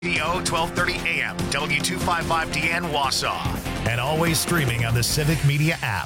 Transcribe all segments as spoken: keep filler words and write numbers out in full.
Radio twelve thirty A M, W two fifty-five D N Wausau, and always streaming on the Civic Media app.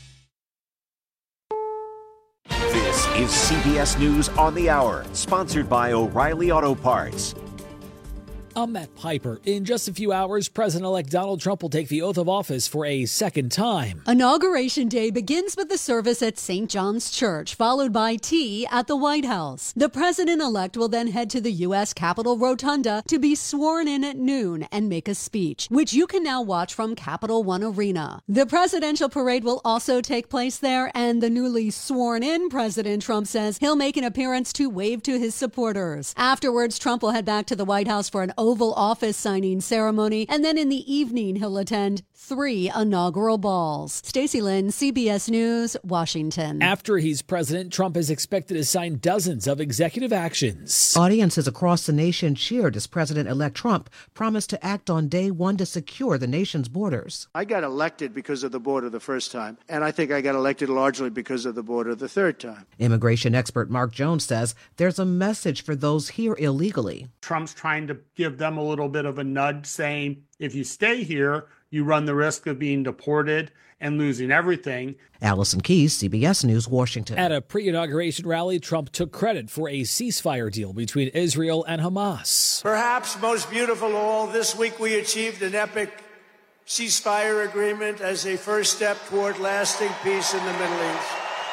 This is C B S News on the Hour, sponsored by O'Reilly Auto Parts. I'm Matt Piper. In just a few hours, President-elect Donald Trump will take the oath of office for a second time. Inauguration Day begins with the service at Saint John's Church, followed by tea at the White House. The president-elect will then head to the U S Capitol Rotunda to be sworn in at noon and make a speech, which you can now watch from Capital One Arena. The presidential parade will also take place there, and the newly sworn-in President Trump says he'll make an appearance to wave to his supporters. Afterwards, Trump will head back to the White House for an Oval Office signing ceremony, and then in the evening he'll attend three inaugural balls. Stacey Lynn, C B S News, Washington. After he's president, Trump is expected to sign dozens of executive actions. Audiences across the nation cheered as President-elect Trump promised to act on day one to secure the nation's borders. I got elected because of the border the first time, and I think I got elected largely because of the border the third time. Immigration expert Mark Jones says there's a message for those here illegally. Trump's trying to give them a little bit of a nudge, saying, if you stay here, you run the risk of being deported and losing everything. Allison Keyes, C B S News, Washington. At a pre-inauguration rally, Trump took credit for a ceasefire deal between Israel and Hamas. Perhaps most beautiful of all, this week we achieved an epic ceasefire agreement as a first step toward lasting peace in the Middle East.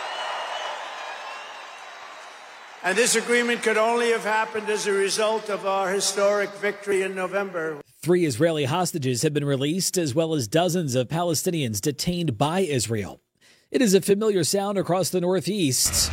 And this agreement could only have happened as a result of our historic victory in November. Three Israeli hostages have been released, as well as dozens of Palestinians detained by Israel. It is a familiar sound across the Northeast.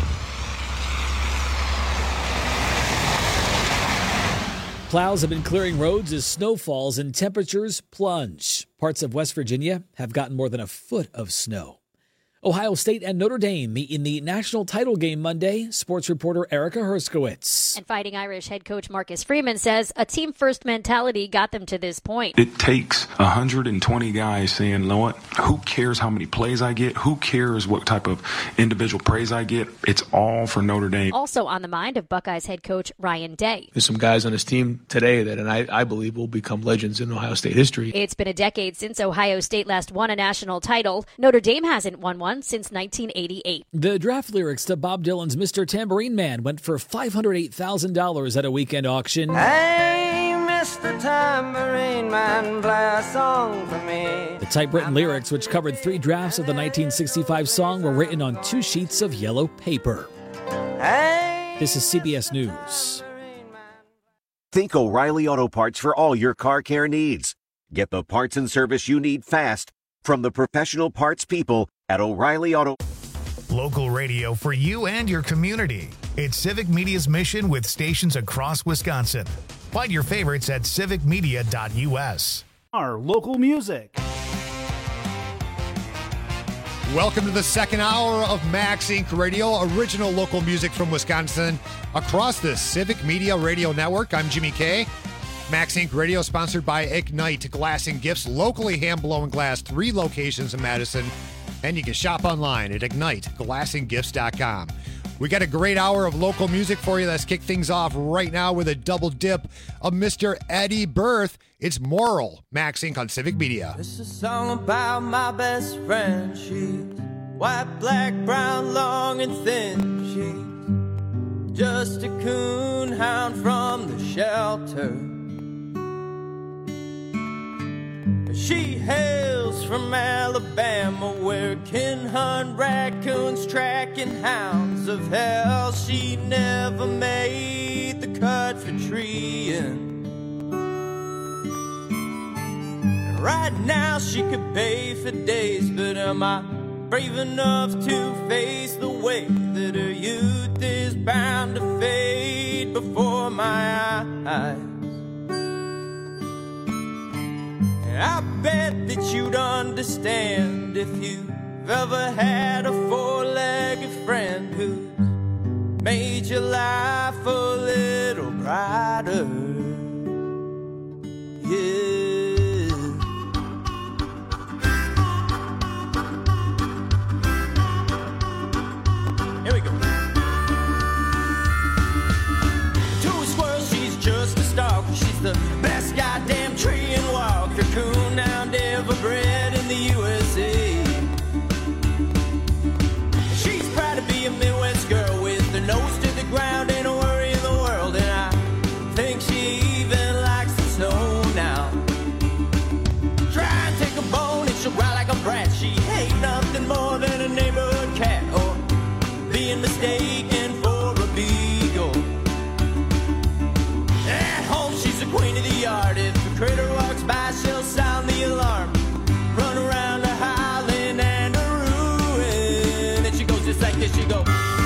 Plows have been clearing roads as snow falls and temperatures plunge. Parts of West Virginia have gotten more than a foot of snow. Ohio State and Notre Dame meet in the national title game Monday. Sports reporter Erica Herskowitz. And Fighting Irish head coach Marcus Freeman says a team-first mentality got them to this point. It takes one hundred twenty guys saying, you know what, who cares how many plays I get? Who cares what type of individual praise I get? It's all for Notre Dame. Also on the mind of Buckeyes head coach Ryan Day. There's some guys on his team today that, and I, I believe, will become legends in Ohio State history. It's been a decade since Ohio State last won a national title. Notre Dame hasn't won one since nineteen eighty-eight. The draft lyrics to Bob Dylan's Mister Tambourine Man went for five hundred eight thousand dollars at a weekend auction. Hey, Mister Tambourine Man, play a song for me. The typewritten lyrics, which covered three drafts of the nineteen sixty-five song, were written on two sheets of yellow paper. Hey, this is C B S News. Think O'Reilly Auto Parts for all your car care needs. Get the parts and service you need fast from the professional parts people at O'Reilly Auto. Local radio for you and your community. It's Civic Media's mission with stations across Wisconsin. Find your favorites at civic media dot U S. Our local music. Welcome to the second hour of Max Incorporated Radio, original local music from Wisconsin across the Civic Media Radio Network. I'm Jimmy K. Max Incorporated Radio, sponsored by Ignite Glass and Gifts, locally hand-blown glass, three locations in Madison. And you can shop online at ignite glass and gifts dot com. We got a great hour of local music for you. Let's kick things off right now with a double dip of Mister Eddie Berth. It's Moral, Max Incorporated on Civic Media. This is a song about my best friend. She's white, black, brown, long and thin. She's just a coon hound from the shelter. She hails from Alabama, where can hunt raccoons, tracking hounds of hell. She never made the cut for treeing. Right now she could bay for days, but am I brave enough to face the way that her youth is bound to fade before my eyes? I bet that you'd understand if you've ever had a four-legged friend who's made your life a little brighter. Yeah. Here we go. To a squirrel, she's just a stalker. She's the best this goddamn tree and walked her coon down Denver bred in the U S A. She's proud to be a Midwest girl with her nose to the ground and a worry in the world, and I think she even likes the snow now. Try and take a bone and she'll growl like a brat. She ain't nothing more than a neighborhood cat or being mistaken for a beagle. At home she's the queen of the yard. If a critter walks by she'll sound the alarm, run around the highland and a ruin. And she goes just like this, she goes.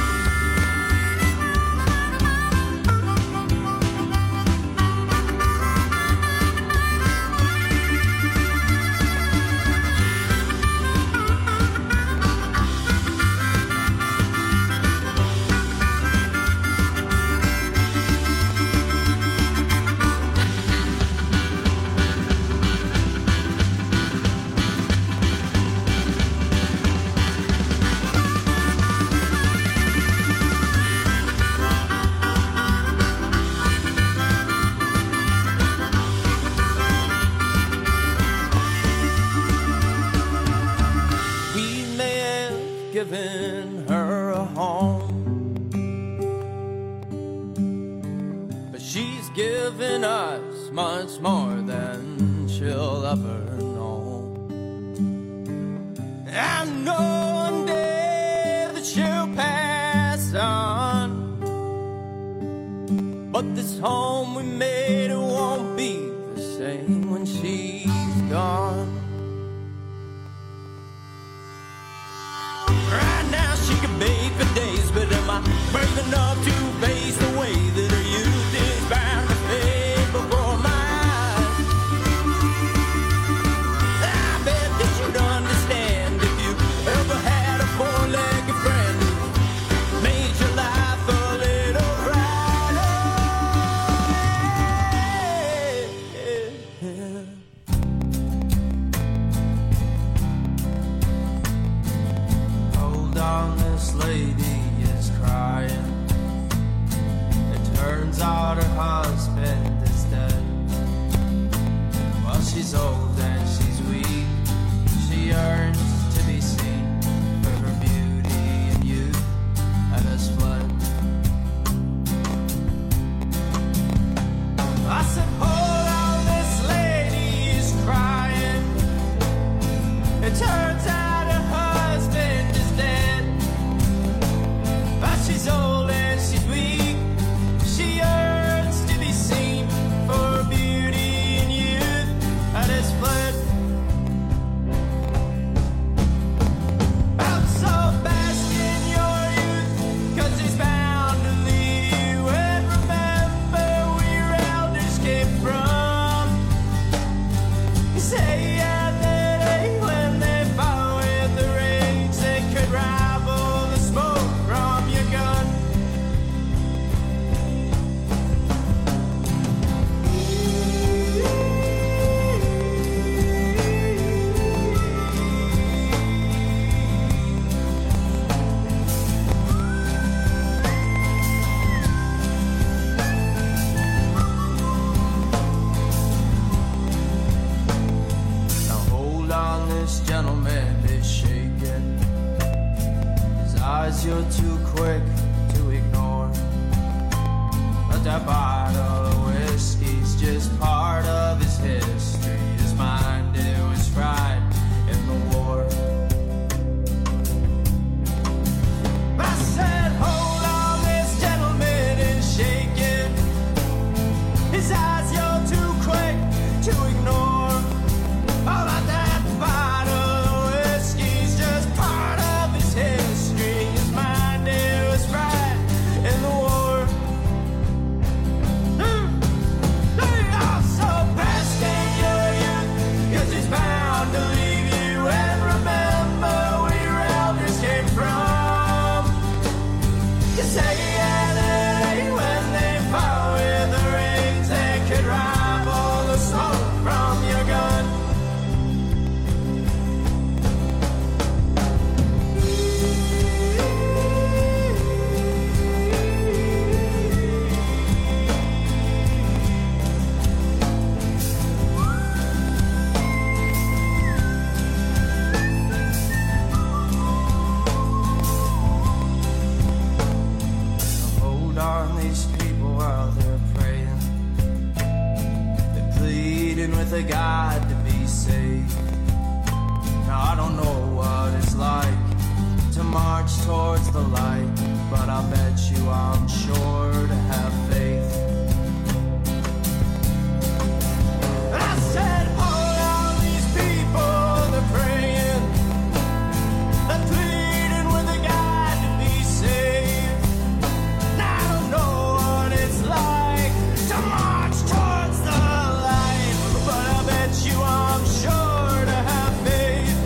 Given her a home, but she's given us much more than she'll ever know. I know one day that she'll pass on, but this home we made, it won't be the same when she's gone. Right now she can bathe for days, but am I brave enough to face the way that her youth is bound to fade before my eyes? I bet that you'd understand if you ever had a four-legged friend who made your life a little brighter. On this lady is crying. It turns out her husband is dead. Well, she's old and she's weak. She yearns to be seen for her beauty and youth and her split. I said, hold on, this lady is crying. It turns out her husband is dead. But she's old and she's weak. She yearns to be seen for her beauty and youth at his fled. I'm so bask in your youth, 'cause he's bound to leave you. And remember where your elders came from. You say yeah, that ain't when they fought with the rage, they could rival the smoke from your gun. Now hold on, this gentleman is shaking. His eyes you're too quick to ignore. But that bottle of whiskey's just part of his history. His mind, it was fried in the war. I said, hold on, this gentleman is shaking. His eyes you're too quick to ignore. Oh, but that bottle of whiskey's just part of his history. His mind, it was fried in the war. Hey, I with a God to be saved. Now I don't know what it's like to march towards the light, but I bet you I'm sure to have faith. And I said, all out these people, they're praying, they're pleading with a God to be saved. And I don't know what it's like to march towards the light, but I bet you I'm sure to have faith.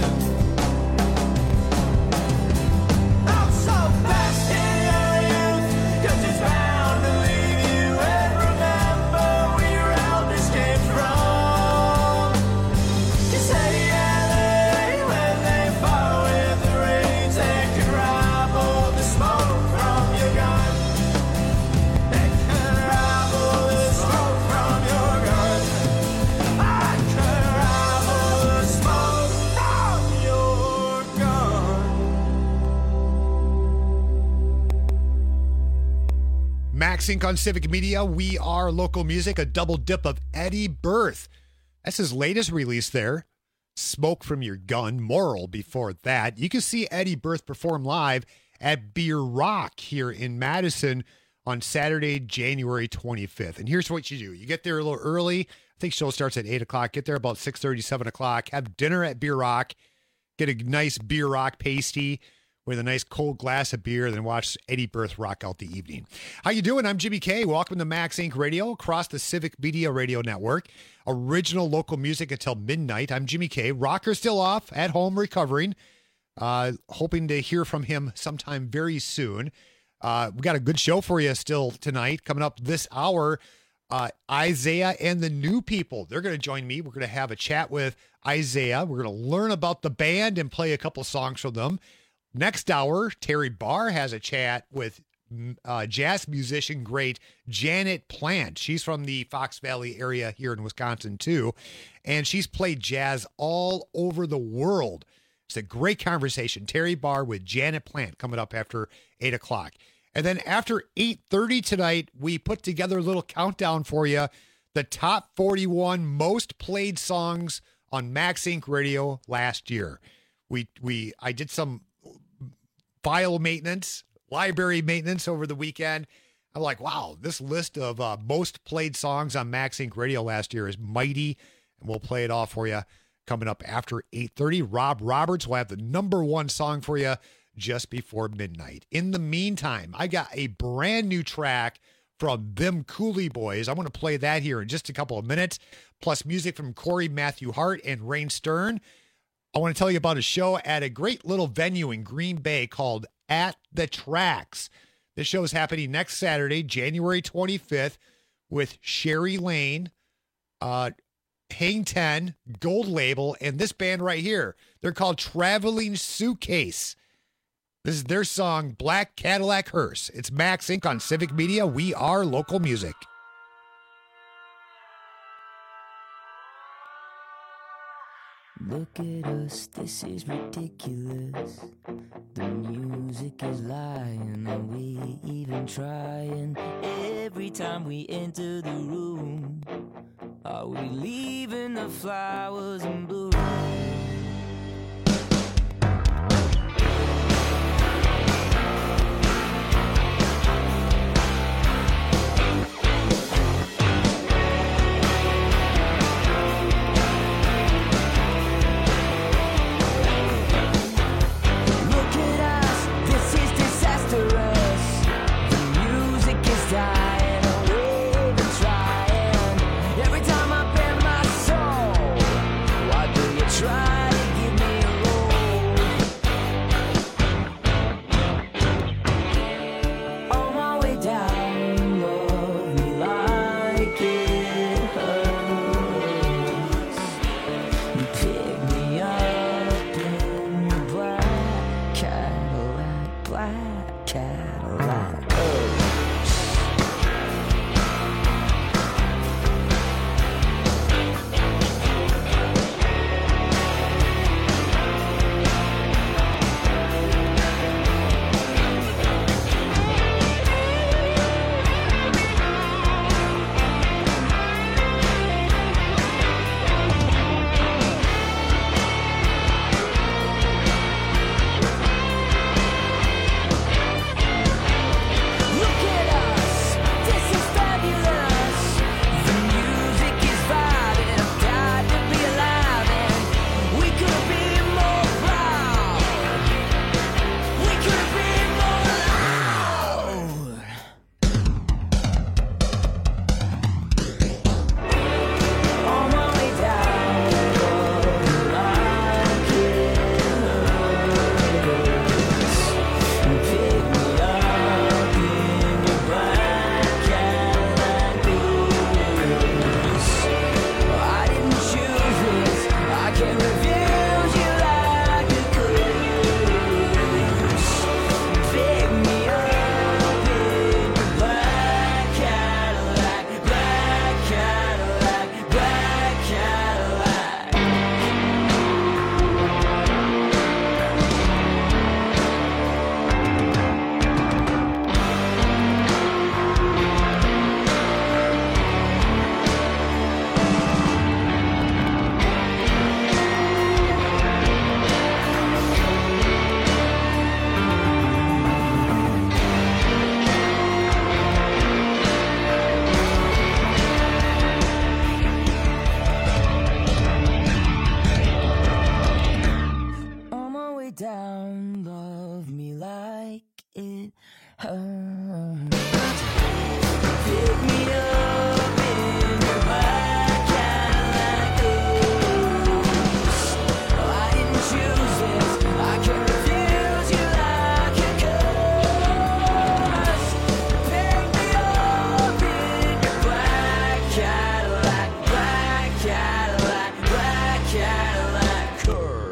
I'm so fast in your youth, 'cause it's bound to leave you, and remember where your elders came from. You say L A when they fought with the rains, and can rival the smoke from your gun. They can rival the smoke from your gun. I can rival the smoke from your gun. Max Inc on Civic Media. We are local music, a double dip of Eddie Berth. That's his latest release there. Smoke from Your Gun, Moral before that. You can see Eddie Berth perform live at Beer Rock here in Madison on Saturday, January twenty-fifth. And here's what you do. You get there a little early. I think show starts at eight o'clock. Get there about six thirty, seven o'clock. Have dinner at Beer Rock. Get a nice Beer Rock pasty with a nice cold glass of beer, then watch Eddie Berth rock out the evening. How you doing? I'm Jimmy K. Welcome to Max Inc Radio across the Civic Media Radio Network. Original local music until midnight. I'm Jimmy K. Rocker still off, at home recovering. Uh, hoping to hear from him sometime very soon. Uh, we got a good show for you still tonight. Coming up this hour, uh, Isaiah and the New People. They're going to join me. We're going to have a chat with Isaiah. We're going to learn about the band and play a couple songs from them. Next hour, Terry Barr has a chat with uh, jazz musician great Janet Plant. She's from the Fox Valley area here in Wisconsin, too, and she's played jazz all over the world. It's a great conversation. Terry Barr with Janet Plant coming up after eight o'clock. And then after eight thirty tonight, we put together a little countdown for you, the top forty-one most played songs on Max Inc Radio last year. We we I did some file maintenance, library maintenance over the weekend. I'm like, wow, this list of uh, most played songs on Max Inc Radio last year is mighty, and we'll play it off for you coming up after eight thirty. Rob Roberts will have the number one song for you just before midnight. In the meantime, I got a brand new track from Them Cooley Boys. I'm going to play that here in just a couple of minutes, plus music from Corey Matthew Hart and Rain Stern. I want to tell you about a show at a great little venue in Green Bay called At the Tracks. This show is happening next Saturday, January twenty-fifth, with Sherry Lane, uh, Hang ten, Gold Label, and this band right here. They're called Traveling Suitcase. This is their song, Black Cadillac Hearse. It's Max Inc on Civic Media. We are local music. Look at us, this is ridiculous. The music is lying and we even trying. Every time we enter the room, are we leaving the flowers in bloom? Try Pick me up in your black Cadillac Ghost. Oh, I didn't choose this. I can refuse you like a curse. Pick me up in your black Cadillac, black Cadillac, black Cadillac Curse.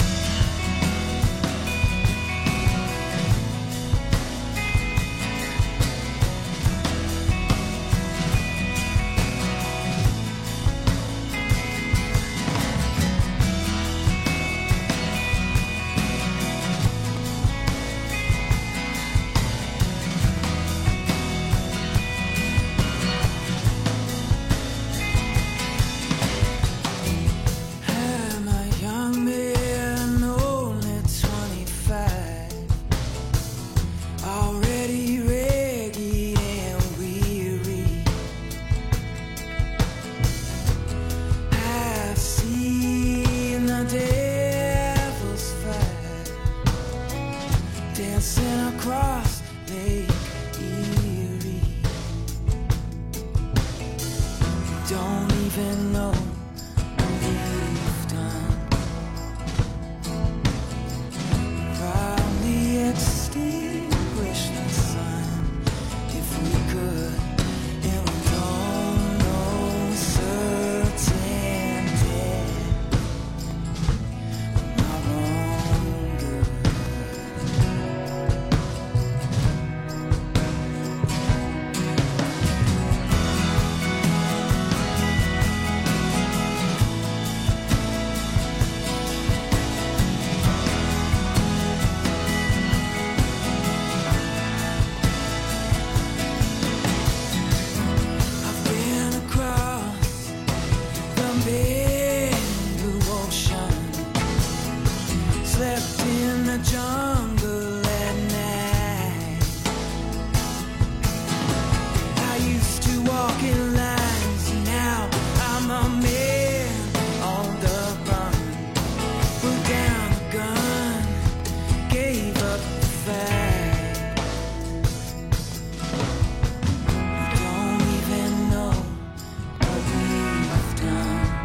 I'm a young man, only twenty-five, already ragged and weary. I've seen the devil's fight, dancing across Lake Erie. Don't even know what we've done. Probably extinguish the sun if we could, and we don't know certain death. Our own good. I've been across the big blue ocean, slept in the jungle at night. I used to walk in lines, now I'm a man on the run. Put down the gun, gave up the fight. Don't even know what we've done.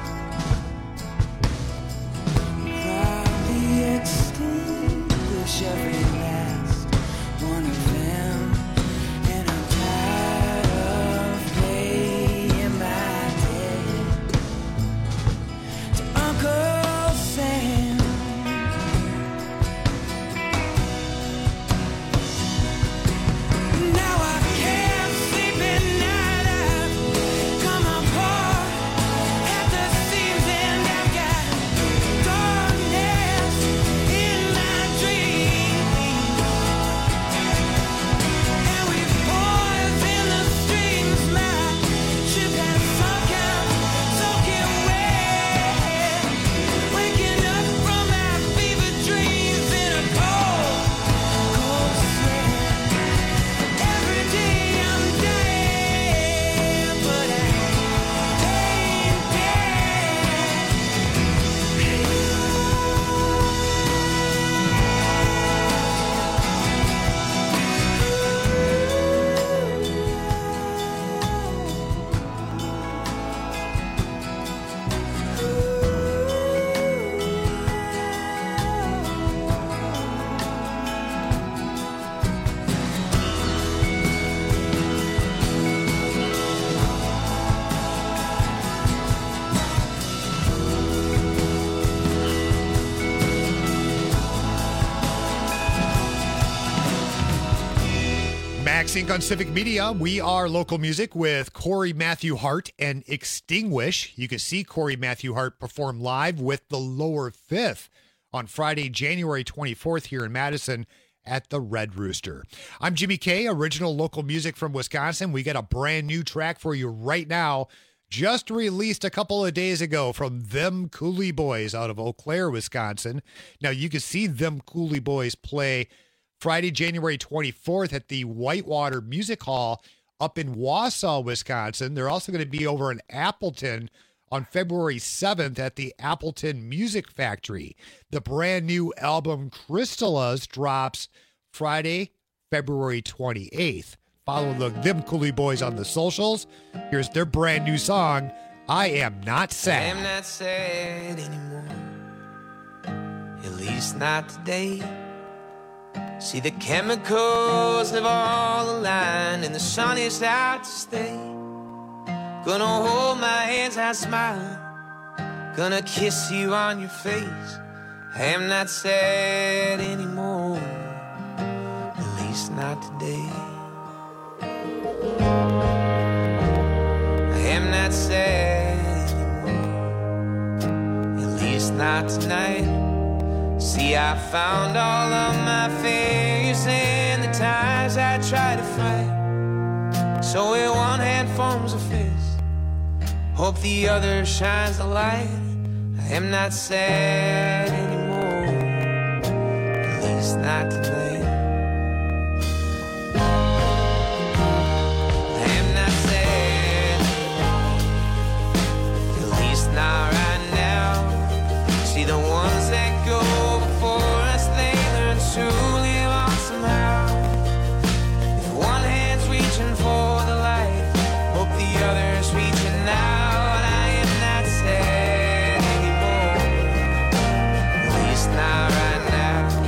Probably extinguish every last one of them, and I'm tired of paying my debt to Uncle Sam. Now I can't sleep at night. I've come apart at the seams, and I've got darkness in my dreams. And we've poisoned the streams. My ship has sunk out, soaking wet. Waking up from my fever dreams in a cold, cold sweat. Every day I'm dying, but I ain't dead. Max Inc on Civic Media. We are local music with Corey Matthew Hart and Extinguish. You can see Corey Matthew Hart perform live with the Lower Fifth on Friday, January twenty-fourth here in Madison at the Red Rooster. I'm Jimmy K, original local music from Wisconsin. We got a brand new track for you right now, just released a couple of days ago from Them Cooley Boys out of Eau Claire, Wisconsin. Now, you can see Them Cooley Boys play Friday, January twenty-fourth at the Whitewater Music Hall up in Wausau, Wisconsin. They're also going to be over in Appleton on February seventh at the Appleton Music Factory. The brand new album Crystallas drops Friday, February twenty-eighth. Follow the them Cooley Boys on the socials. Here's their brand new song, I Am Not Sad. I am not sad anymore, at least not today. See, the chemicals have all aligned and the sun is out to stay. Gonna hold my hands, I smile, gonna kiss you on your face. I am not sad anymore, at least not today. I am not sad anymore, at least not tonight. See, I found all of my failures and the times I tried to fight. So in one hand forms a fist, hope the other shines the light. I am not sad anymore, at least not tonight. I am not sad, at least not right now. See, the ones that go before us, they learn to live on somehow. If one hand's reaching for the light, hope the other's reaching out. I am not sad anymore, at least not right now.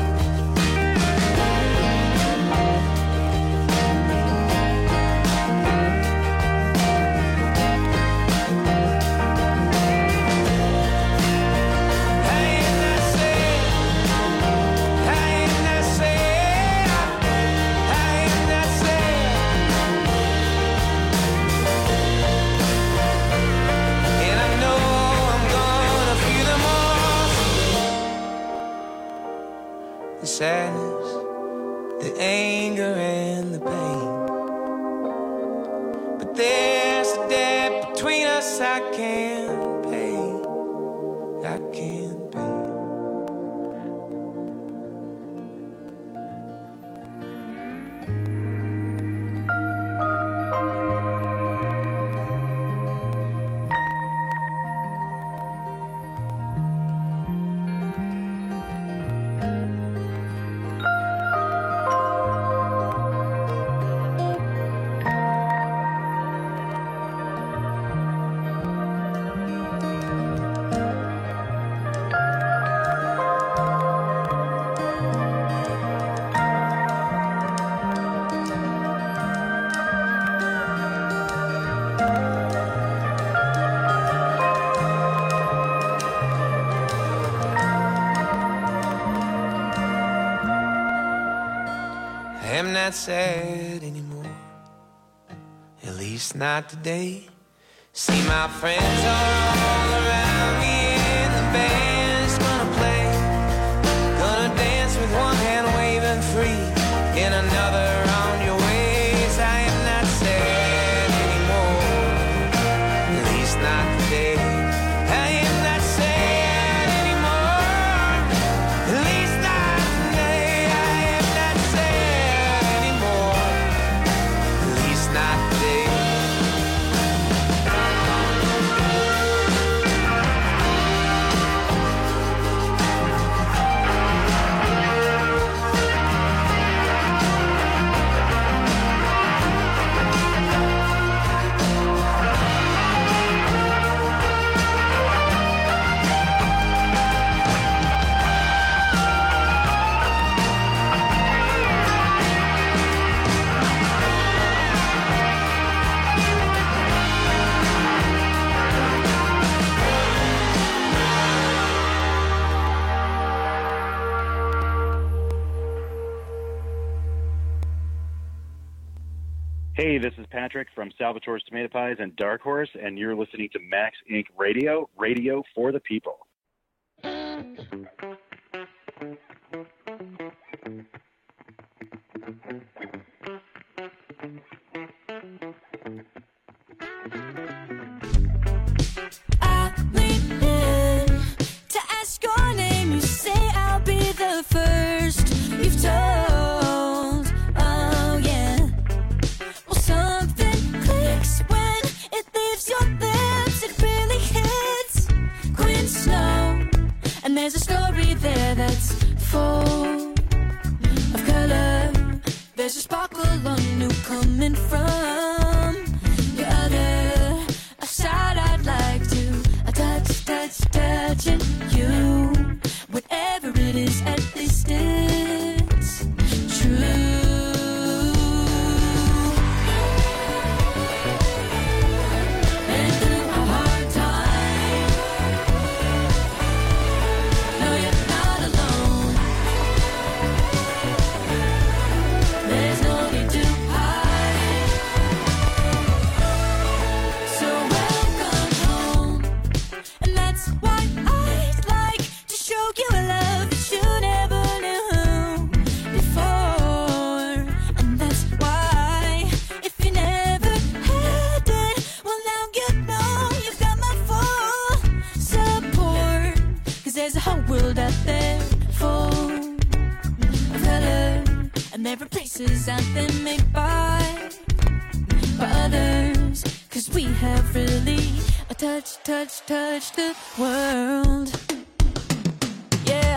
The sadness, the anger and the pain, but there's a debt between us I can't pay, I can't pay. I am not sad anymore, at least not today. See, my friends are all around me and the band's gonna play. Gonna dance with one hand waving free and another on your ways. I am not sad anymore, at least not today. I am not sad anymore, at least not today. I am not sad anymore, at least not today. Hey, this is Patrick from Salvatore's Tomato Pies and Dark Horse, and you're listening to Max Incorporated. Radio, radio for the people. I lean in to ask your name. You say I'll be the first you've told. Oh yeah. Well, something clicks when it leaves your lips. It really hits Quinn Snow, and there's a story there that's full of color. There's a And there are places out there made by, by others. Cause we have really a touch, touch, touch the world. Yeah.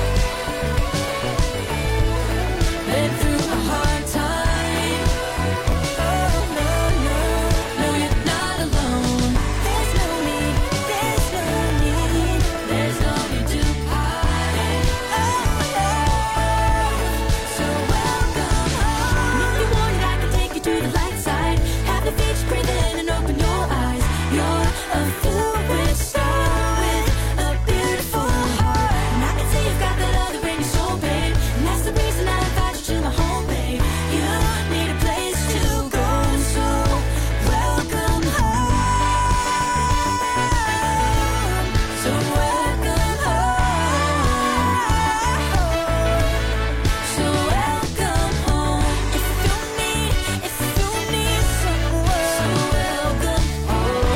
Been through a hard time. Oh, no, no, no, you're not alone. There's no need, there's no need, there's no need to hide. Oh, no. So welcome home. If you want it, I can take you to the light side. Have the beach, breathe in and open your eyes. You're a fluid star with a beautiful heart. And I can see you've got that other in your soul, babe. And that's the reason I invite you to my home, babe. You need a place to go, so welcome home. So welcome home. So welcome home. If you need, if you need someone, so welcome home.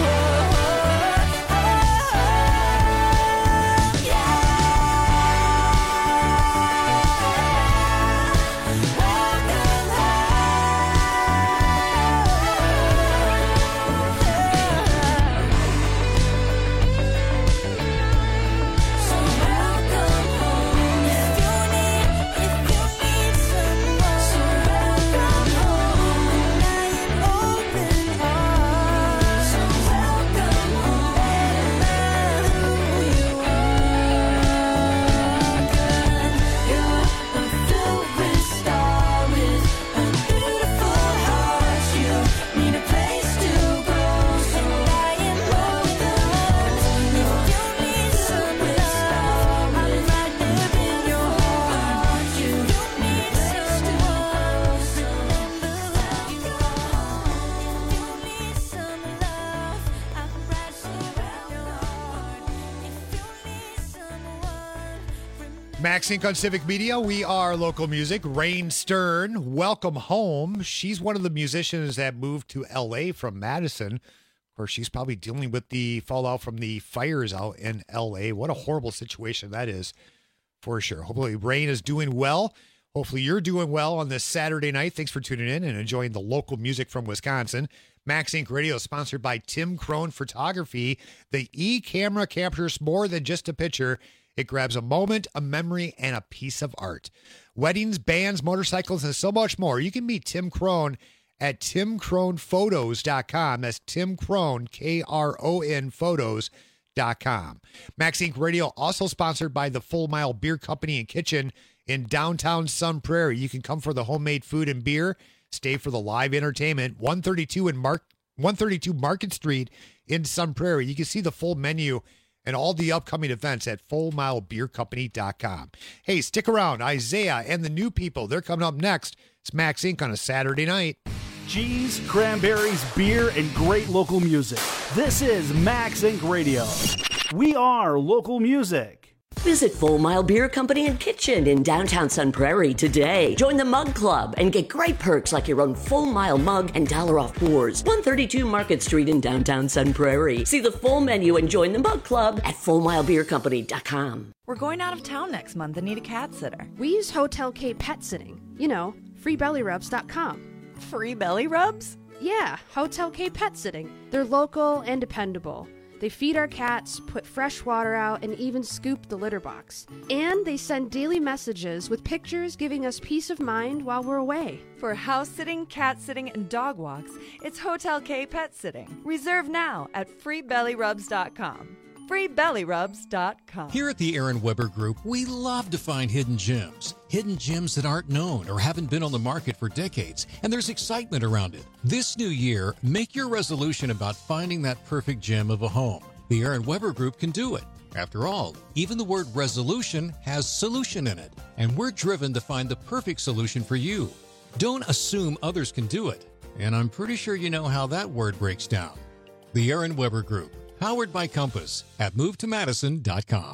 Max Inc on Civic Media. We are local music. Rain Stern, welcome home. She's one of the musicians that moved to L A from Madison. Of course, she's probably dealing with the fallout from the fires out in L A. What a horrible situation that is, for sure. Hopefully, Rain is doing well. Hopefully, you're doing well on this Saturday night. Thanks for tuning in and enjoying the local music from Wisconsin. Max Inc Radio is sponsored by Tim Crone Photography. The e-camera captures more than just a picture. It grabs a moment, a memory, and a piece of art. Weddings, bands, motorcycles, and so much more. You can meet Tim Crone at tim crone photos dot com. That's Tim Crone, K R O N photos dot com. Max Inc Radio also sponsored by the Full Mile Beer Company and Kitchen in downtown Sun Prairie. You can come for the homemade food and beer, stay for the live entertainment. one thirty-two in Mark, one thirty-two Market Street in Sun Prairie. You can see the full menu and all the upcoming events at full mile beer company dot com. Hey, stick around. Isaiah and the New People, they're coming up next. It's Max Inc on a Saturday night. Cheese, cranberries, beer, and great local music. This is Max Inc Radio. We are local music. Visit Full Mile Beer Company and Kitchen in downtown Sun Prairie today. Join the Mug Club and get great perks like your own Full Mile mug and dollar off pours. one thirty-two Market Street in downtown Sun Prairie. See the full menu and join the Mug Club at full mile beer company dot com. We're going out of town next month and need a cat sitter. We use Hotel K Pet Sitting. You know, free belly rubs dot com. Free belly rubs? Yeah, Hotel K Pet Sitting. They're local and dependable. They feed our cats, put fresh water out, and even scoop the litter box. And they send daily messages with pictures giving us peace of mind while we're away. For house sitting, cat sitting, and dog walks, it's Hotel K Pet Sitting. Reserve now at free belly rubs dot com. free belly rubs dot com. Here at the Aaron Weber Group, we love to find hidden gems. Hidden gems that aren't known or haven't been on the market for decades, and there's excitement around it. This new year, make your resolution about finding that perfect gem of a home. The Aaron Weber Group can do it. After all, even the word resolution has solution in it, and we're driven to find the perfect solution for you. Don't assume others can do it, and I'm pretty sure you know how that word breaks down. The Aaron Weber Group, powered by Compass at move to madison dot com.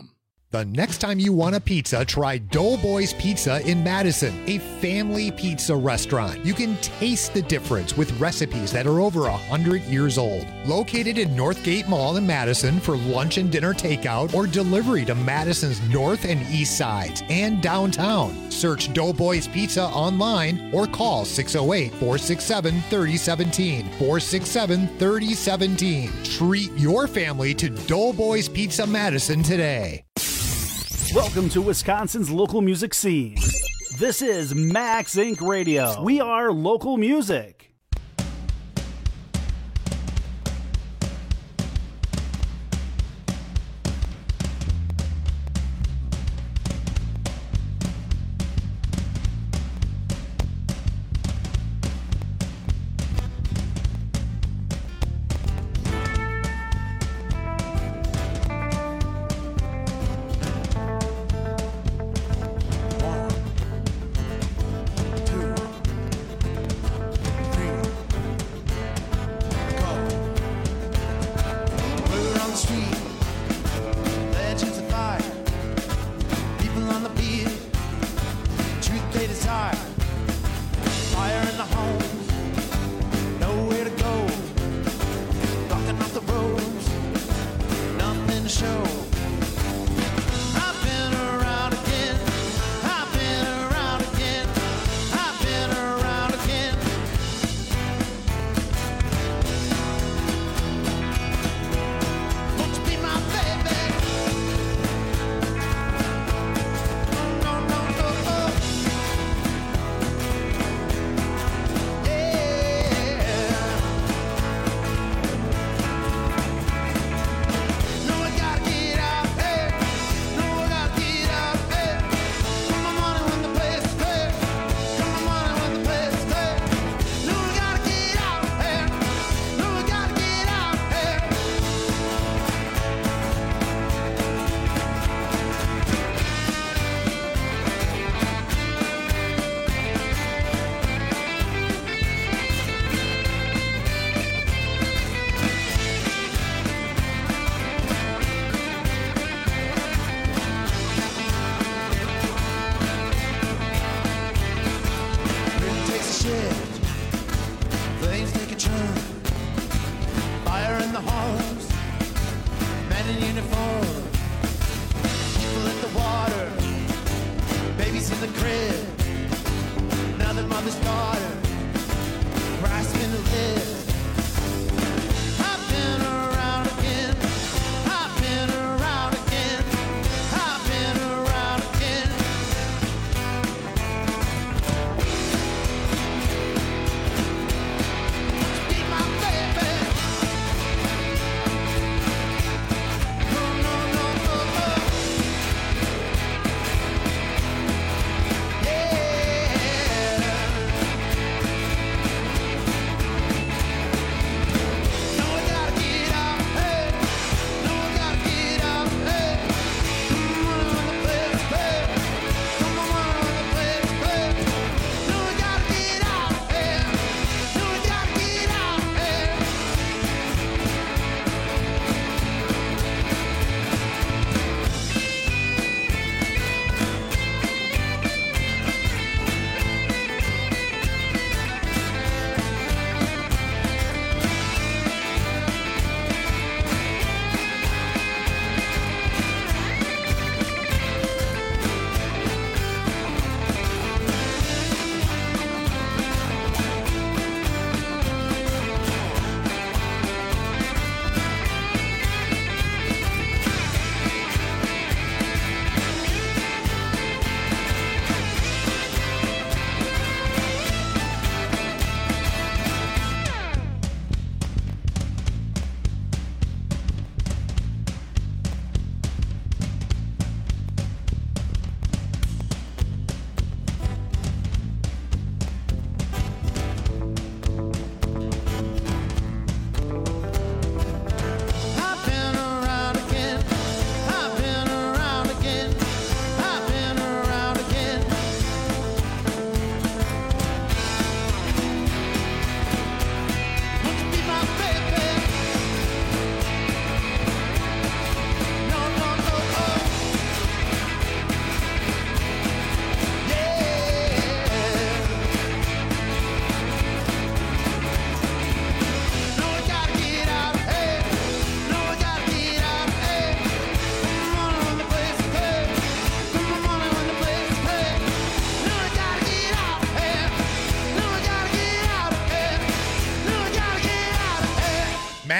The next time you want a pizza, try Doughboys Pizza in Madison, a family pizza restaurant. You can taste the difference with recipes that are over one hundred years old. Located in Northgate Mall in Madison for lunch and dinner takeout or delivery to Madison's north and east sides and downtown. Search Doughboys Pizza online or call six oh eight, four six seven, three oh one seven, four six seven, three oh one seven. Treat your family to Doughboys Pizza Madison today. Welcome to Wisconsin's local music scene. This is Max Inc Radio. We are local music. Yeah.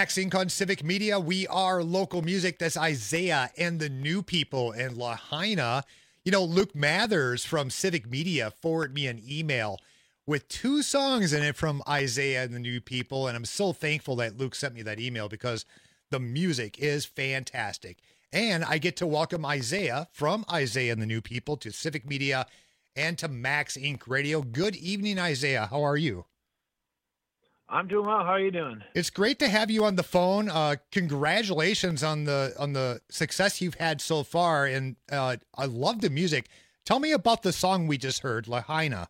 Max Inc on Civic Media. We are local music. That's Isaiah and the New People and Lahaina. You know, Luke Mathers from Civic Media forwarded me an email with two songs in it from Isaiah and the New People. And I'm so thankful that Luke sent me that email because the music is fantastic. And I get to welcome Isaiah from Isaiah and the New People to Civic Media and to Max Inc Radio. Good evening, Isaiah. How are you? I'm doing well. How are you doing? It's great to have you on the phone. Uh, congratulations on the on the success you've had so far, and uh, I love the music. Tell me about the song we just heard, Lahaina.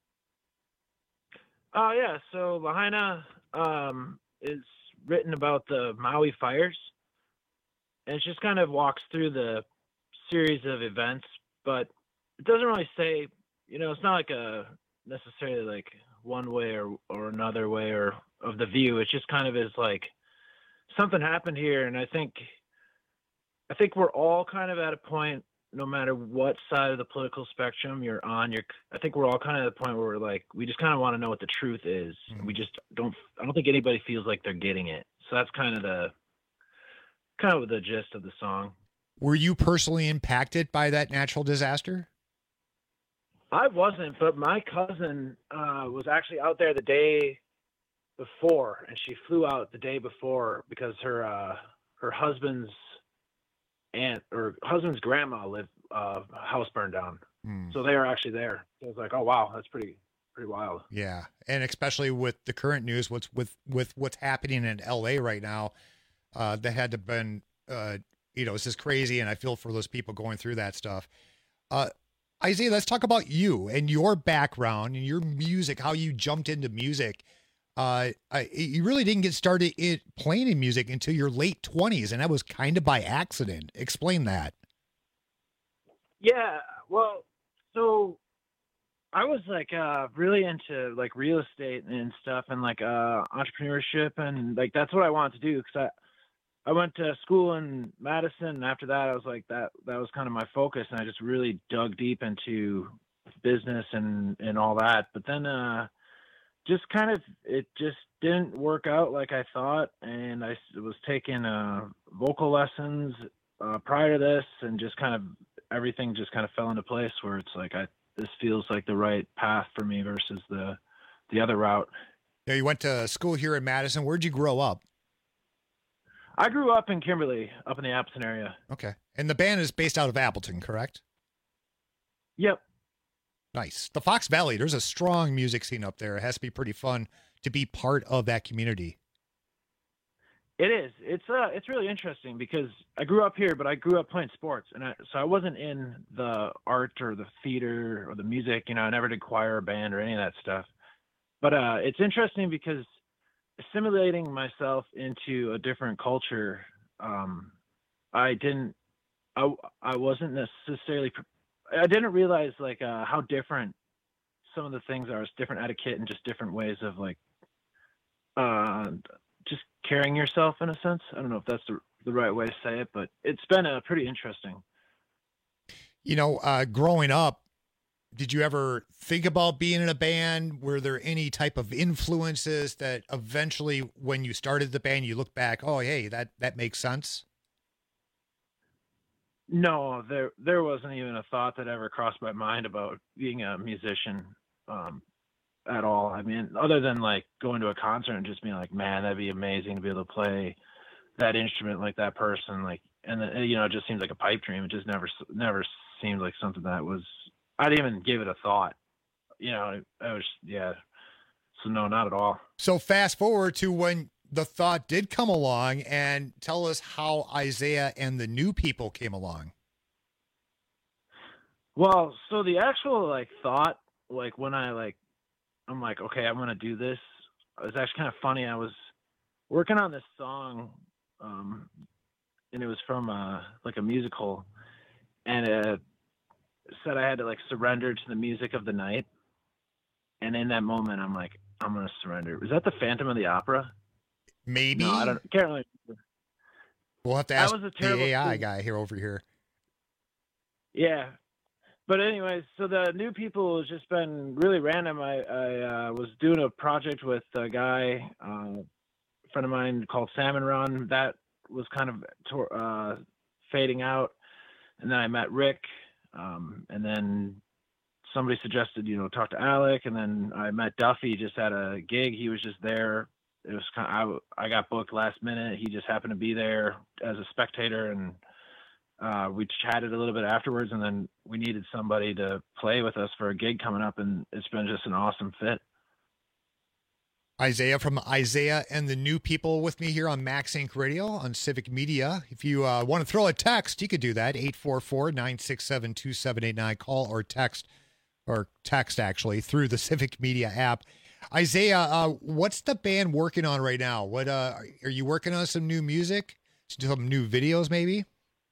Oh yeah, so Lahaina um, is written about the Maui fires, and it just kind of walks through the series of events, but it doesn't really say. You know, it's not like a necessarily like one way or, or another way or of the view. It just kind of is like something happened here. And I think, I think we're all kind of at a point, no matter what side of the political spectrum you're on, you're, I think we're all kind of at the point where we're like, we just kind of want to know what the truth is. Mm-hmm. We just don't, I don't think anybody feels like they're getting it. So that's kind of the, kind of the gist of the song. Were you personally impacted by that natural disaster? I wasn't, but my cousin uh, was actually out there the day before, and she flew out the day before because her uh, her husband's aunt or husband's grandma lived uh, house burned down, mm. so they were actually there. So I was like, oh wow, that's pretty pretty wild. Yeah, and especially with the current news, what's with with what's happening in L A right now, uh, that had to been uh, you know, it's just crazy, and I feel for those people going through that stuff. Uh, Isaiah, let's talk about you and your background and your music, how you jumped into music. Uh, I, you really didn't get started in playing in music until your late twenties, and that was kind of by accident. Explain that. Yeah, well, so I was like uh, really into like real estate and stuff and like uh, entrepreneurship, and like that's what I wanted to do because I I went to school in Madison, and after that, I was like, that, that was kind of my focus. And I just really dug deep into business and, and all that. But then, uh, just kind of, it just didn't work out like I thought. And I was taking, uh, vocal lessons, uh, prior to this, and just kind of, everything just kind of fell into place where it's like, I, this feels like the right path for me versus the, the other route. Yeah. You went to school here in Madison. Where'd you grow up? I grew up in Kimberly, up in the Appleton area. Okay. And the band is based out of Appleton, correct? Yep. Nice. The Fox Valley, there's a strong music scene up there. It has to be pretty fun to be part of that community. It is. It's uh, it's really interesting because I grew up here, but I grew up playing sports. And I, so I wasn't in the art or the theater or the music. You know, I never did choir or band or any of that stuff. But uh, it's interesting because assimilating myself into a different culture, um, I didn't, I, I wasn't necessarily, I didn't realize like uh, how different some of the things are. It's different etiquette and just different ways of like, uh, just carrying yourself in a sense. I don't know if that's the, the right way to say it, but it's been uh, pretty interesting. You know, uh, growing up, did you ever think about being in a band? Were there any type of influences that eventually when you started the band, you look back, oh, hey, that, that makes sense? No, there, there wasn't even a thought that ever crossed my mind about being a musician um, at all. I mean, other than like going to a concert and just being like, man, that'd be amazing to be able to play that instrument like that person. Like, and then, you know, it just seems like a pipe dream. It just never, never seemed like something that was, I didn't even give it a thought, you know, I was, yeah. So no, not at all. So fast forward to when the thought did come along, and tell us how Isaiah and the New People came along. Well, so the actual like thought, like when I like, I'm like, okay, I'm going to do this. It was actually kind of funny. I was working on this song, um, and it was from uh like a musical, and it said I had to like surrender to the music of the night. And in that moment, I'm like, I'm going to surrender. Was that the Phantom of the Opera? Maybe. No, I don't, can't really remember. We'll have to ask was a the A I thing. guy here over here. Yeah. But anyways, so the New People has just been really random. I, I uh, was doing a project with a guy uh, friend of mine called Salmon Run. That was kind of tor- uh, fading out. And then I met Rick, um, and then somebody suggested, you know, talk to Alec, and then I met Duffy just at a gig. He was just there. It was kind of, I, I got booked last minute. He just happened to be there as a spectator, and uh, we chatted a little bit afterwards, and then we needed somebody to play with us for a gig coming up, and it's been just an awesome fit. Isaiah from Isaiah and the New People with me here on Max Inc Radio on Civic Media. If you uh, want to throw a text, you could do that, eight four four, nine six seven, two seven eight nine. Call or text, or text actually, through the Civic Media app. Isaiah, uh, what's the band working on right now? What uh, are you working on? Some new music? Some new videos maybe?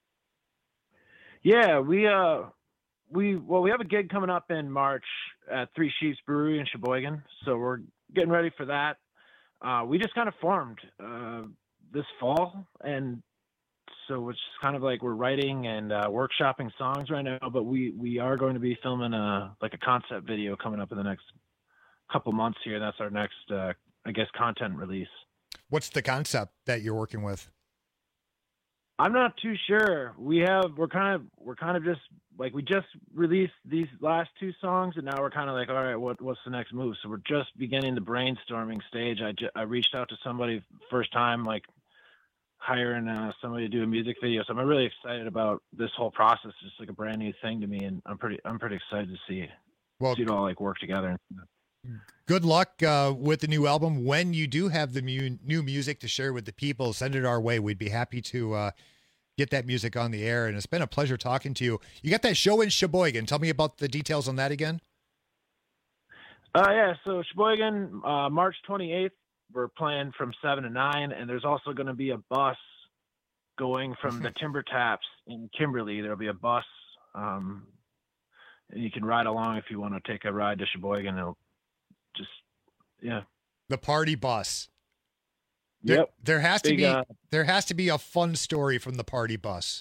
Yeah, we uh we well we have a gig coming up in March at Three Sheets Brewery in Sheboygan, so we're getting ready for that. Uh, we just kind of formed uh, this fall, and so it's kind of like we're writing and uh, workshopping songs right now. But we we are going to be filming a like a concept video coming up in the next couple months here. That's our next, uh, I guess, content release. What's the concept that you're working with? I'm not too sure. We have, we're kind of, we're kind of just like, we just released these last two songs, and now we're kind of like, all right, what, what's the next move? So we're just beginning the brainstorming stage. I, ju- I reached out to somebody first time, like hiring uh, somebody to do a music video. So I'm really excited about this whole process. It's like a brand new thing to me, and I'm pretty, I'm pretty excited to see, well, see it all like work together. Good luck uh, with the new album. When you do have the mu- new music to share with the people, send it our way. We'd be happy to uh, get that music on the air. And it's been a pleasure talking to you. You got that show in Sheboygan. Tell me about the details on that again. Uh, yeah, so Sheboygan, uh, March twenty-eighth, we're playing from seven to nine, and there's also going to be a bus going from the Timber Taps in Kimberly. There'll be a bus, um, and you can ride along if you want to take a ride to Sheboygan. It'll just, yeah. The party bus. There, yep. There has to Big, be uh, there has to be a fun story from the party bus.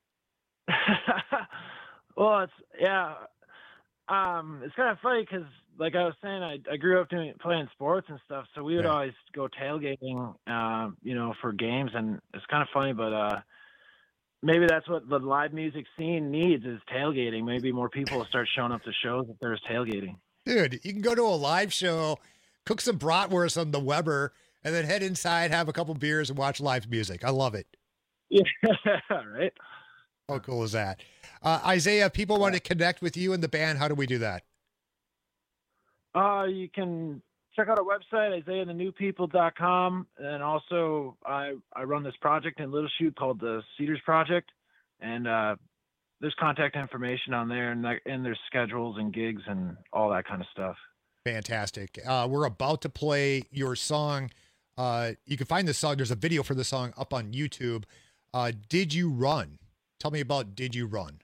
Well, it's yeah. Um, it's kind of funny because, like I was saying, I, I grew up doing playing sports and stuff, so we would Yeah. always go tailgating, uh, you know, for games, and it's kind of funny, but uh, maybe that's what the live music scene needs is tailgating. Maybe more people will start showing up to shows if there's tailgating. Dude, you can go to a live show, cook some bratwurst on the Weber, and then head inside, have a couple beers, and watch live music. I love it. Yeah, right. How cool is that? Uh, Isaiah, people want to connect with you and the band. How do we do that? Uh, you can check out our website, isaiah the new people dot com. And also, I, I run this project in Little Chute called the Cedars Project. And uh, there's contact information on there, and, that, and there's schedules and gigs and all that kind of stuff. Fantastic. Uh, we're about to play your song. Uh, you can find the song. There's a video for the song up on YouTube. Uh, Did You Run? Tell me about Did You Run?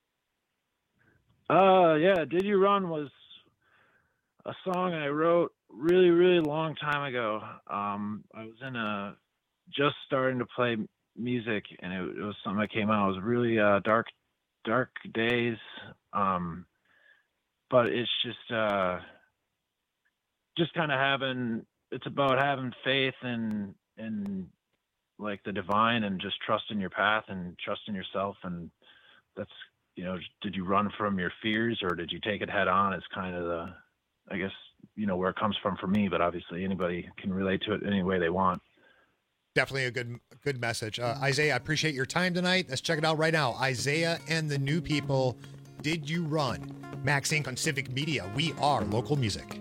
Uh, yeah, Did You Run was a song I wrote really, really long time ago. Um, I was in a, just starting to play music, and it, it was something that came out. It was really uh, dark, dark days. Um, but it's just, uh, just kind of having, it's about having faith in, in like the divine, and just trusting your path and trusting yourself. And that's, you know, did you run from your fears, or did you take it head on? It's kind of the, I guess, you know, where it comes from for me, but obviously anybody can relate to it any way they want. Definitely a good good message. Uh, Isaiah, I appreciate your time tonight. Let's check it out right now. Isaiah and the New People, Did You Run? Max Incorporated on Civic Media. We are local music.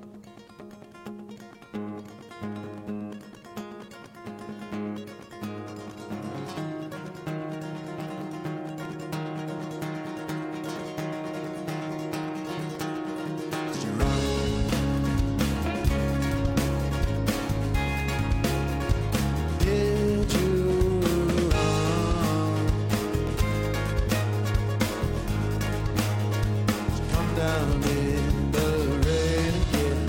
Did you run? Come down in the rain again.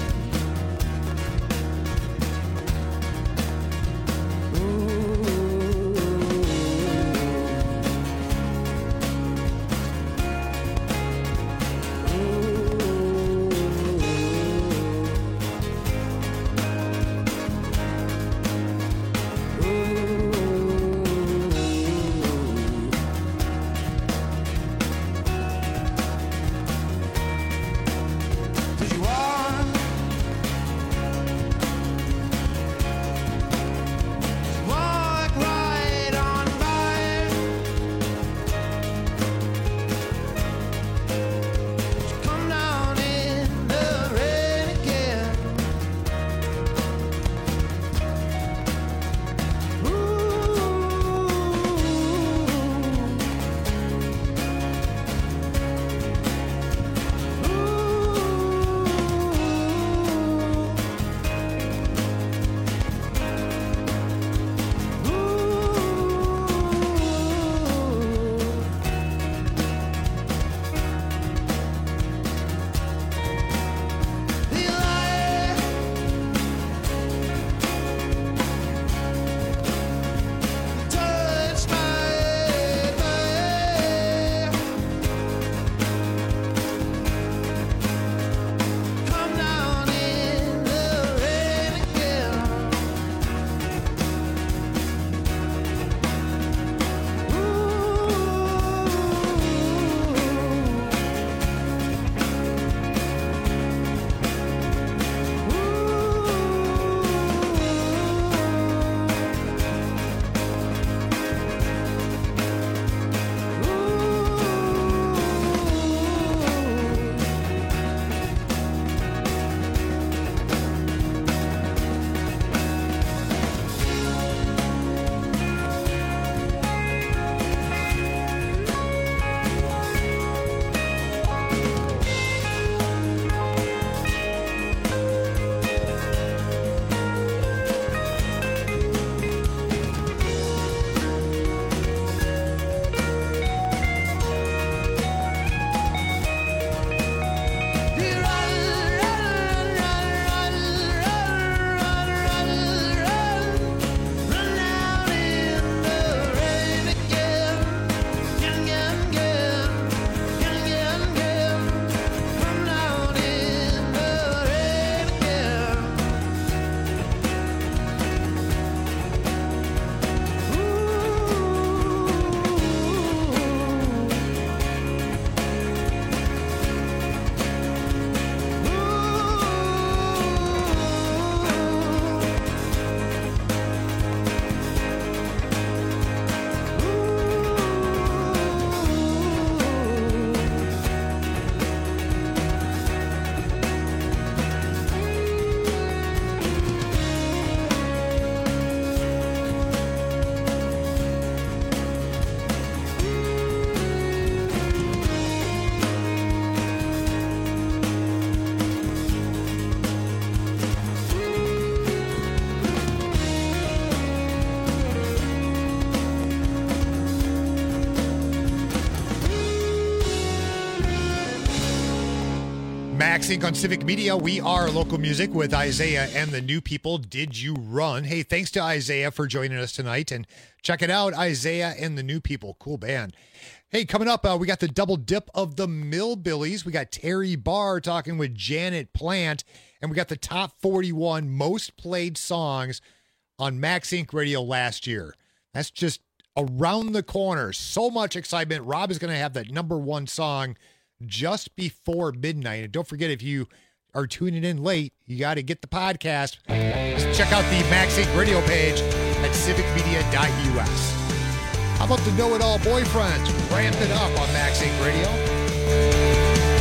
Max Inc on Civic Media. We are local music with Isaiah and the New People. Did you run? Hey, thanks to Isaiah for joining us tonight. And check it out, Isaiah and the New People. Cool band. Hey, coming up, uh, we got the double dip of the Millbillies. We got Terry Barr talking with Janet Plant. And we got the top forty-one most played songs on Max Inc Radio last year. That's just around the corner. So much excitement. Rob is going to have that number one song just before midnight. And don't forget, if you are tuning in late, you got to get the podcast. Just check out the Max Inc Radio page at civic media dot u s. How about the Know It All Boyfriends? Ramp it up on Max Inc Radio.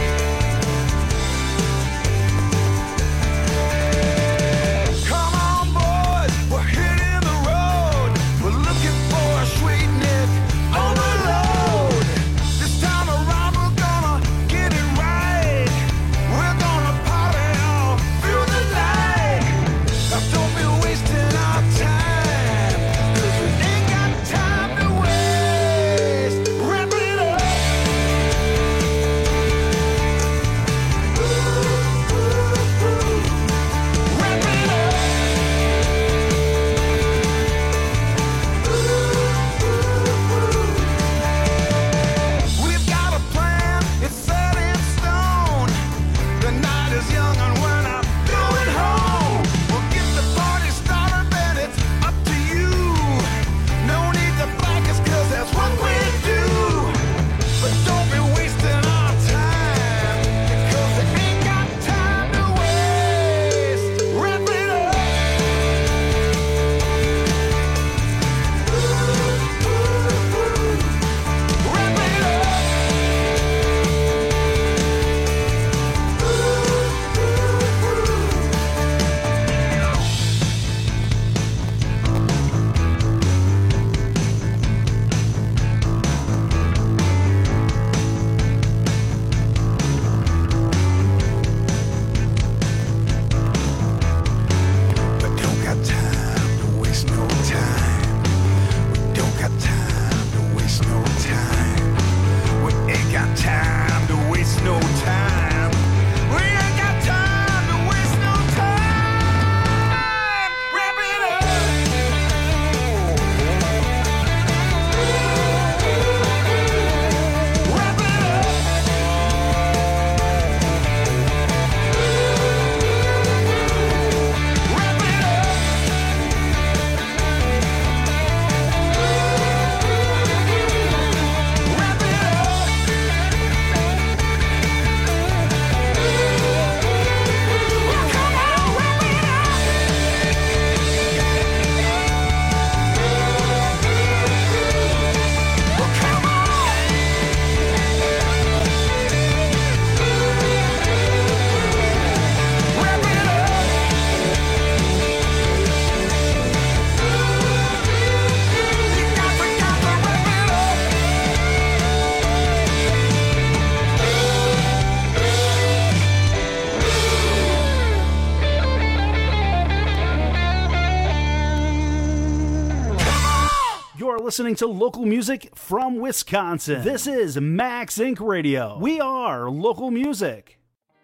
Listening to local music from Wisconsin. This is Max Inc Radio. We are local music.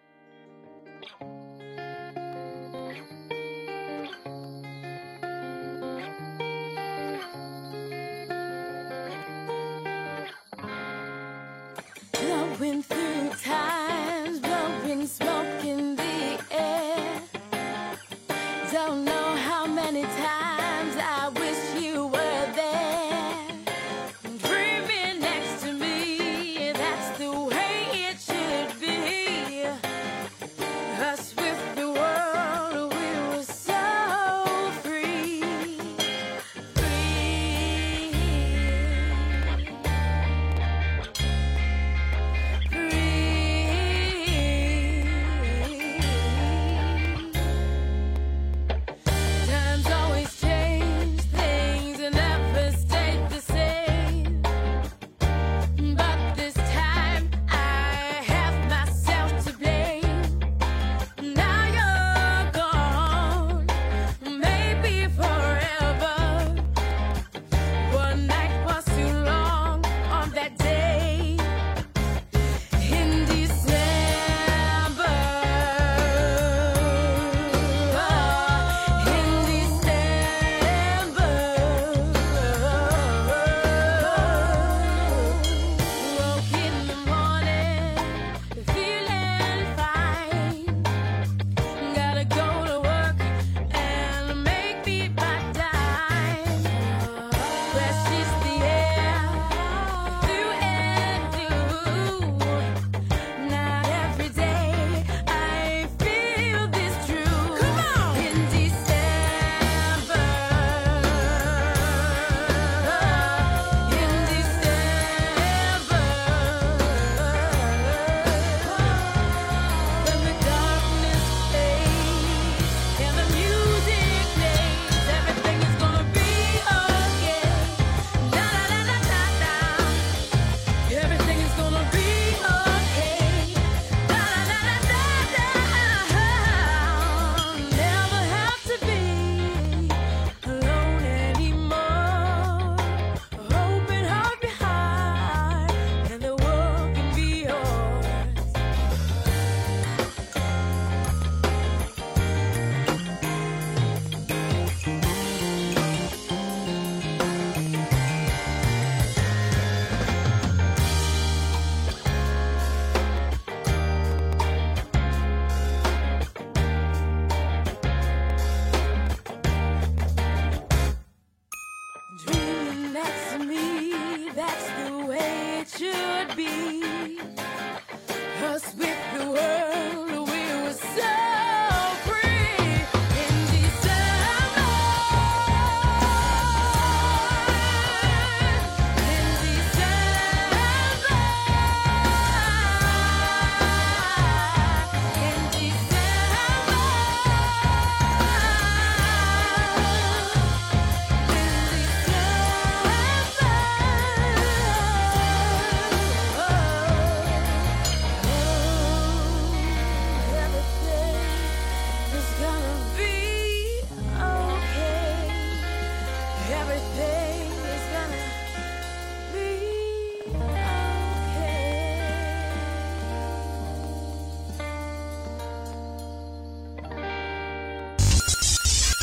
Blowing through times, blowing smoke in the air. Don't know how many times I wish you were there. Dreaming next to me, that's the way it should be.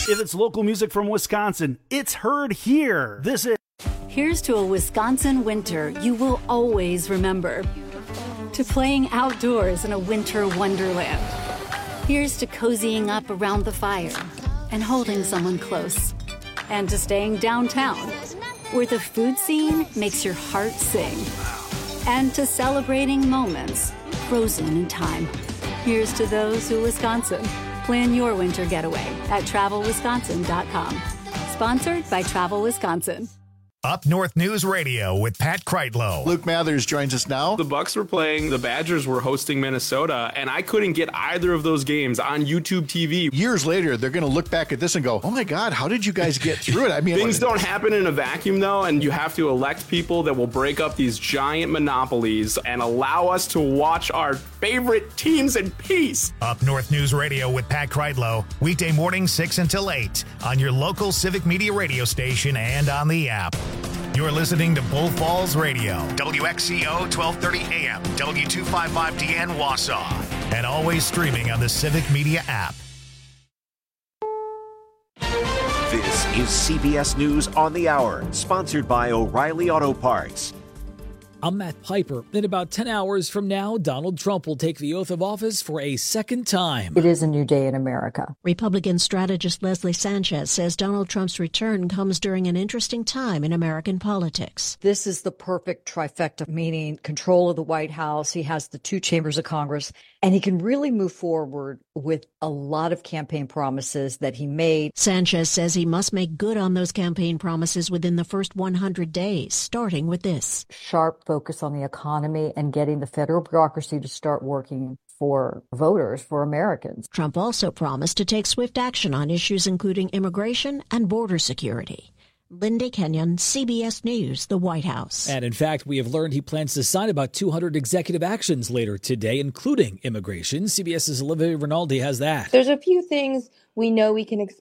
If it's local music from Wisconsin, it's heard here. This is... Here's to a Wisconsin winter you will always remember. To playing outdoors in a winter wonderland. Here's to cozying up around the fire and holding someone close. And to staying downtown, where the food scene makes your heart sing. And to celebrating moments frozen in time. Here's to those who Wisconsin. Plan your winter getaway at travel wisconsin dot com. Sponsored by Travel Wisconsin. Up North News Radio with Pat Kreitlow. Luke Mathers joins us now. The Bucks were playing, the Badgers were hosting Minnesota, and I couldn't get either of those games on YouTube T V. Years later, they're going to look back at this and go, oh my God, how did you guys get through it? I mean, things don't happen in a vacuum, though, and you have to elect people that will break up these giant monopolies and allow us to watch our favorite teams in peace. Up North News Radio with Pat Kreitlow, weekday morning six until eight on your local Civic Media radio station and on the app. You're listening to Bull Falls Radio, W X C O twelve thirty A M, W two fifty-five D N Wausau, and always streaming on the Civic Media app. This is C B S News on the Hour, sponsored by O'Reilly Auto Parts. I'm Matt Piper. In about ten hours from now, Donald Trump will take the oath of office for a second time. It is a new day in America. Republican strategist Leslie Sanchez says Donald Trump's return comes during an interesting time in American politics. This is the perfect trifecta, meaning control of the White House. He has the two chambers of Congress, and he can really move forward with a lot of campaign promises that he made. Sanchez says he must make good on those campaign promises within the first one hundred days, starting with this. Sharp focus on the economy and getting the federal bureaucracy to start working for voters, for Americans. Trump also promised to take swift action on issues including immigration and border security. Linda Kenyon, C B S News, the White House. And in fact, we have learned he plans to sign about two hundred executive actions later today, including immigration. CBS's Olivia Rinaldi has that. There's a few things we know we can expect